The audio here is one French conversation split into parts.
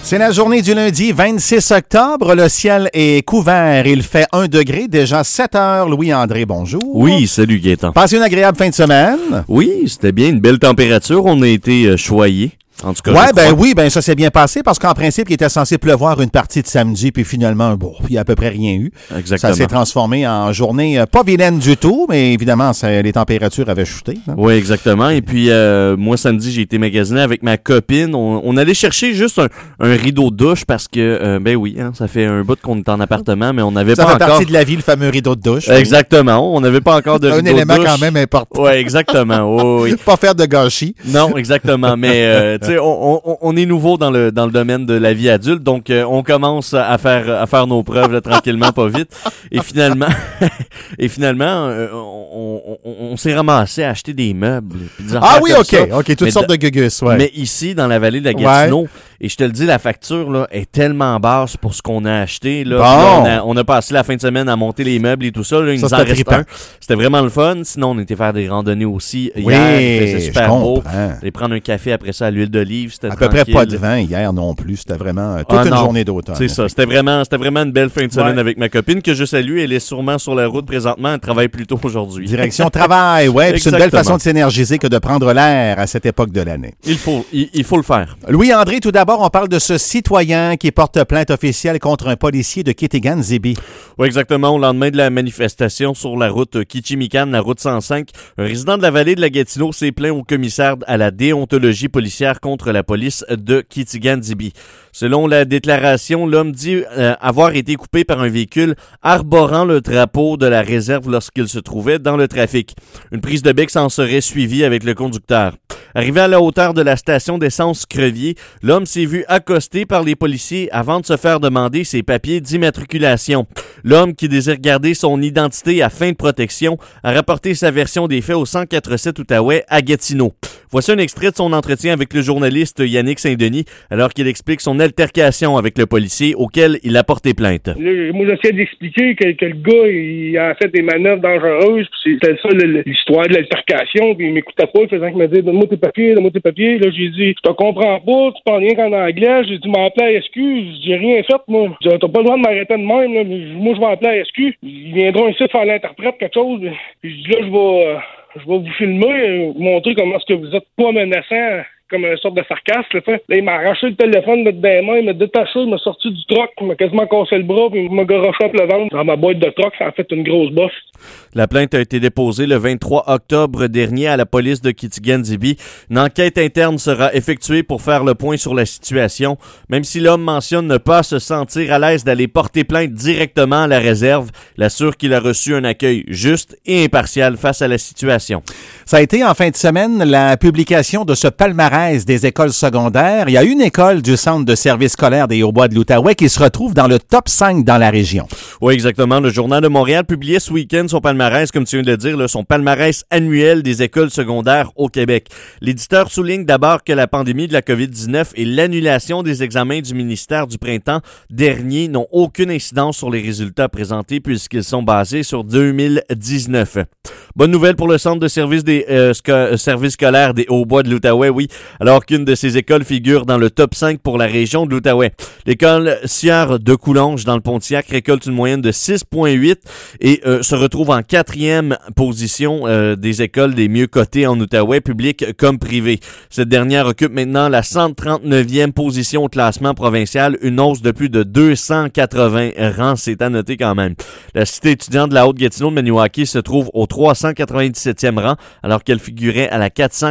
C'est la journée du lundi 26 octobre. Le ciel est couvert. Il fait 1 degré. Déjà 7 heures. Louis-André, bonjour. Oui, salut Gaétan. Passez une agréable fin de semaine. Oui, c'était bien. Une belle température. On a été choyés. En tout cas, ça s'est bien passé parce qu'en principe, il était censé pleuvoir une partie de samedi, puis finalement, il n'y a à peu près rien eu. Exactement. Ça s'est transformé en journée pas vilaine du tout, mais évidemment, les températures avaient chuté. Hein? Oui, exactement. Et puis, moi, samedi, j'ai été magasiner avec ma copine. On allait chercher juste un rideau de douche parce que, ça fait un bout qu'on est en appartement, mais on n'avait pas encore... Ça fait partie de la vie, le fameux rideau de douche. Exactement. On n'avait pas encore de rideau de douche. Un élément quand même important. Oui, exactement. Oh, oui. Pas faire de gâchis. Non, exactement. Mais, tu sais, on est nouveau dans le domaine de la vie adulte, donc on commence à faire nos preuves là, tranquillement, pas vite. Et finalement, on s'est ramassé à acheter des meubles. Toutes sortes de gugus, ouais. Mais ici, dans la vallée de la Gatineau, et je te le dis, la facture là est tellement basse pour ce qu'on a acheté. Là, là on a passé la fin de semaine à monter les meubles et tout ça. Là, il nous en reste un. C'était vraiment le fun. Sinon, on était faire des randonnées aussi hier. C'était super beau. Et prendre un café après ça à l'huile d'olive. C'était à peu près pas de vent hier non plus. C'était vraiment toute une journée d'automne. C'est ça. C'était vraiment une belle fin de semaine avec ma copine que je salue. Elle est sûrement sur la route présentement. Elle travaille plus tôt aujourd'hui. Direction travail, ouais. C'est une belle façon de s'énergiser que de prendre l'air à cette époque de l'année. Il faut le faire. Louis-André, tout d'abord, on parle de ce citoyen qui porte plainte officielle contre un policier de Kitigan-Zibi. Oui, exactement. Au lendemain de la manifestation sur la route Kichimikan, la route 105, un résident de la vallée de la Gatineau s'est plaint au commissaire à la déontologie policière contre la police de Kitigan-Zibi. Selon la déclaration, l'homme dit avoir été coupé par un véhicule arborant le drapeau de la réserve lorsqu'il se trouvait dans le trafic. Une prise de bec s'en serait suivie avec le conducteur. Arrivé à la hauteur de la station d'essence Crevier, l'homme s'est vu accosté par les policiers avant de se faire demander ses papiers d'immatriculation. L'homme, qui désire garder son identité à fin de protection, a rapporté sa version des faits au 104.7 Outaouais à Gatineau. Voici un extrait de son entretien avec le journaliste Yannick Saint-Denis alors qu'il explique son altercation avec le policier auquel il a porté plainte. Moi, j'essaie d'expliquer que le gars, il a fait des manœuvres dangereuses, puis c'était ça l'histoire de l'altercation, puis il m'écoutait pas, il faisait que me dire donne-moi tes papiers. Là, j'ai dit, je te comprends pas, tu parles rien qu'en anglais. J'ai dit, m'appeler à SQ, j'ai rien fait, moi. J'ai dit, t'as pas le droit de m'arrêter de même, là. Moi, je vais appeler à SQ. Ils viendront ici faire l'interprète, quelque chose. Puis je dis, là, je vais vous filmer, vous montrer comment est-ce que vous êtes pas menaçant, comme une sorte de sarcasme. Là, il m'a arraché le téléphone de des mains, il m'a détaché, il m'a sorti du troc, il m'a quasiment cassé le bras, puis il m'a garoché le ventre. Dans ma boîte de troc, ça a fait une grosse bosse. La plainte a été déposée le 23 octobre dernier à la police de Kitigan-Zibi. Une enquête interne sera effectuée pour faire le point sur la situation. Même si l'homme mentionne ne pas se sentir à l'aise d'aller porter plainte directement à la réserve, il assure qu'il a reçu un accueil juste et impartial face à la situation. Ça a été en fin de semaine la publication de ce palmarès des écoles secondaires. Il y a une école du Centre de service scolaire des Hauts-Bois de l'Outaouais qui se retrouve dans le top 5 dans la région. Oui, exactement. Le Journal de Montréal publiait ce week-end son palmarès, comme tu viens de le dire, son palmarès annuel des écoles secondaires au Québec. L'éditeur souligne d'abord que la pandémie de la COVID-19 et l'annulation des examens du ministère du printemps dernier n'ont aucune incidence sur les résultats présentés puisqu'ils sont basés sur 2019. Bonne nouvelle pour le Centre de service des services scolaires des Hauts-Bois de l'Outaouais, oui, alors qu'une de ces écoles figure dans le top 5 pour la région de l'Outaouais. L'école Sieur de Coulonges dans le Pontiac récolte une moyenne de 6,8 et se retrouve en 4e position des écoles des mieux cotées en Outaouais, publiques comme privées. Cette dernière occupe maintenant la 139e position au classement provincial, une hausse de plus de 280 rangs, c'est à noter quand même. La cité étudiante de la Haute-Gatineau de Maniwaki se trouve au 397e rang, alors qu'elle figurait à la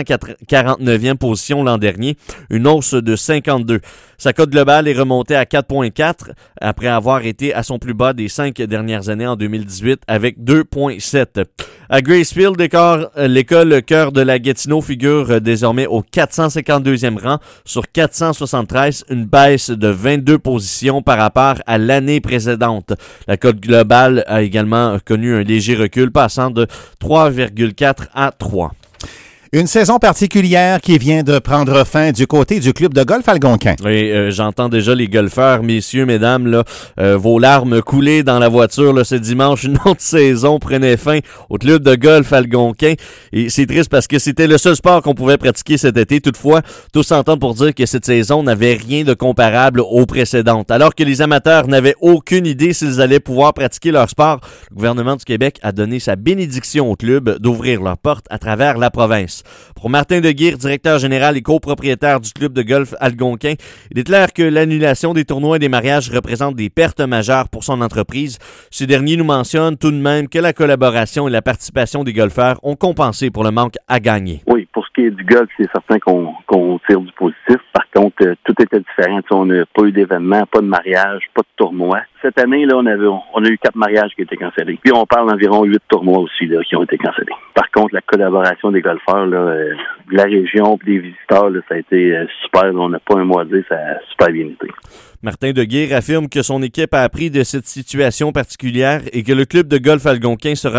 449e position l'an dernier, une hausse de 52. Sa cote globale est remontée à 4,4 après avoir été à son plus bas des 5 dernières années en 2018 avec 2,7. À Gracefield, l'école Cœur de la Gatineau figure désormais au 452e rang sur 473, une baisse de 22 positions par rapport à l'année précédente. La cote globale a également connu un léger recul, passant de 3,4 à 3. Une saison particulière qui vient de prendre fin du côté du club de golf Algonquin. Oui, j'entends déjà les golfeurs, messieurs, mesdames, là, vos larmes coulaient dans la voiture là, ce dimanche. Une autre saison prenait fin au club de golf Algonquin. Et c'est triste parce que c'était le seul sport qu'on pouvait pratiquer cet été. Toutefois, tous s'entendent pour dire que cette saison n'avait rien de comparable aux précédentes. Alors que les amateurs n'avaient aucune idée s'ils allaient pouvoir pratiquer leur sport, le gouvernement du Québec a donné sa bénédiction au club d'ouvrir leurs portes à travers la province. Pour Martin Deguire, directeur général et copropriétaire du club de golf Algonquin, il est clair que l'annulation des tournois et des mariages représente des pertes majeures pour son entreprise. Ce dernier nous mentionne tout de même que la collaboration et la participation des golfeurs ont compensé pour le manque à gagner. Oui, pour ce qui est du golf, c'est certain qu'on tire du positif. Par contre, tout était différent. On n'a pas eu d'événements, pas de mariage, pas de tournoi. Cette année, là, on a eu 4 mariages qui étaient cancellés. Puis on parle d'environ 8 tournois aussi là, qui ont été cancellés. Par contre, la collaboration des golfeurs, là, de la région et des visiteurs, là, ça a été super. On n'a pas un mot à dire, ça a super bien été. Martin Deguire affirme que son équipe a appris de cette situation particulière et que le club de golf Algonquin sera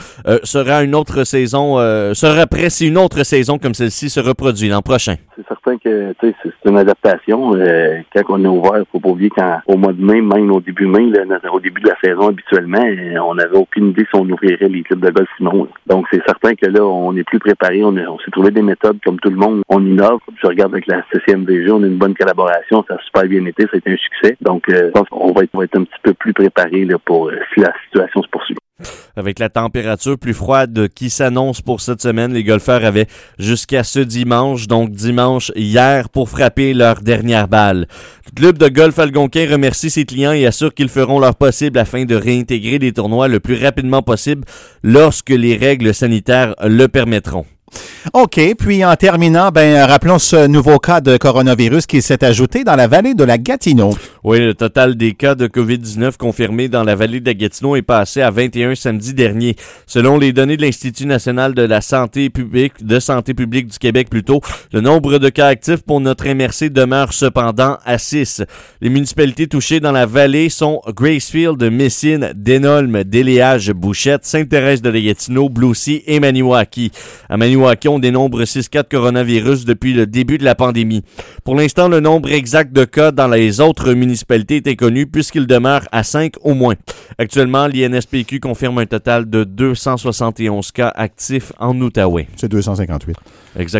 prêt si une autre saison comme celle-ci se reproduit l'an prochain. C'est certain que c'est une adaptation. Quand on est ouvert, il ne faut pas oublier qu'au mois de mai, même au début mai, là, au début de la saison habituellement, on n'avait aucune idée si on ouvrirait les clubs de golf sinon. Donc c'est certain que là, on est plus préparé. On s'est trouvé des méthodes comme tout le monde. On innove. Je regarde avec la CCMVG, on a une bonne collaboration. Ça a super bien été. Ça a été un succès. Donc je pense qu'on va être un petit peu plus préparé là, pour si la situation se poursuit. Avec la température plus froide qui s'annonce pour cette semaine, les golfeurs avaient jusqu'à ce dimanche, donc dimanche hier, pour frapper leur dernière balle. Le club de golf Algonquin remercie ses clients et assure qu'ils feront leur possible afin de réintégrer les tournois le plus rapidement possible lorsque les règles sanitaires le permettront. OK. Puis, en terminant, rappelons ce nouveau cas de coronavirus qui s'est ajouté dans la vallée de la Gatineau. Oui, le total des cas de COVID-19 confirmés dans la vallée de la Gatineau est passé à 21 samedi dernier. Selon les données de l'Institut national de la santé publique du Québec le nombre de cas actifs pour notre MRC demeure cependant à 6. Les municipalités touchées dans la vallée sont Gracefield, Messine, Denolme, Déléage, Bouchette, Sainte-Thérèse de la Gatineau, Bloussy et Maniwaki. À Maniwaki, on dénombre 6 cas de coronavirus depuis le début de la pandémie. Pour l'instant, le nombre exact de cas dans les autres municipalités est inconnu puisqu'il demeure à 5 au moins. Actuellement, l'INSPQ confirme un total de 271 cas actifs en Outaouais. C'est 258. Exactement.